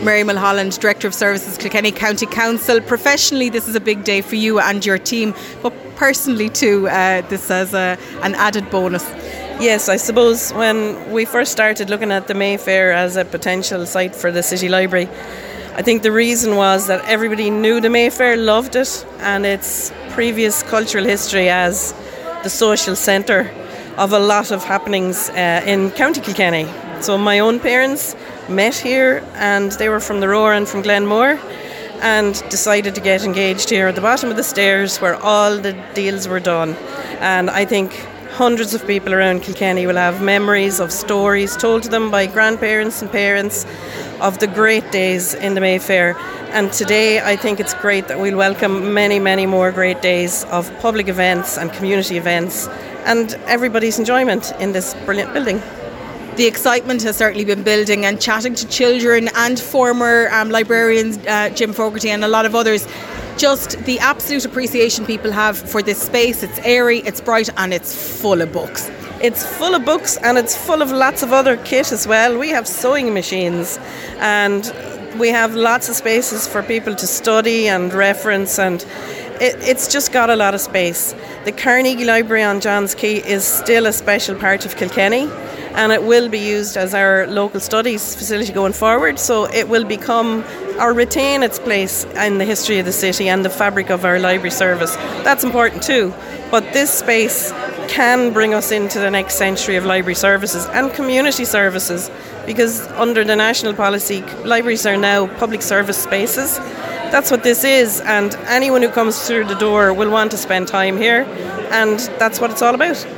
Mary Mulholland, Director of Services, Kilkenny County Council. Professionally, this is a big day for you and your team, but personally too, this as an added bonus. Yes, I suppose when we first started looking at the Mayfair as a potential site for the City Library, I think the reason was that everybody knew the Mayfair, loved it, and its previous cultural history as the social centre of a lot of happenings in County Kilkenny. So my own parents met here, and they were from the Roar and from Glenmore, and decided to get engaged here at the bottom of the stairs where all the deals were done. And I think hundreds of people around Kilkenny will have memories of stories told to them by grandparents and parents of the great days in the Mayfair. And today I think it's great that we'll welcome many, many more great days of public events and community events and everybody's enjoyment in this brilliant building. The excitement has certainly been building, and chatting to children and former librarians, Jim Fogarty and a lot of others, just the absolute appreciation people have for this space. It's airy, it's bright, and it's full of books. It's full of books, and it's full of lots of other kit as well. We have sewing machines, and we have lots of spaces for people to study and reference, and it's just got a lot of space. The Carnegie Library on Johns Quay is still a special part of Kilkenny, and it will be used as our local studies facility going forward, so it will become or retain its place in the history of the city and the fabric of our library service. That's important too, but this space can bring us into the next century of library services and community services, because under the national policy, libraries are now public service spaces. That's what this is, and anyone who comes through the door will want to spend time here, and that's what it's all about.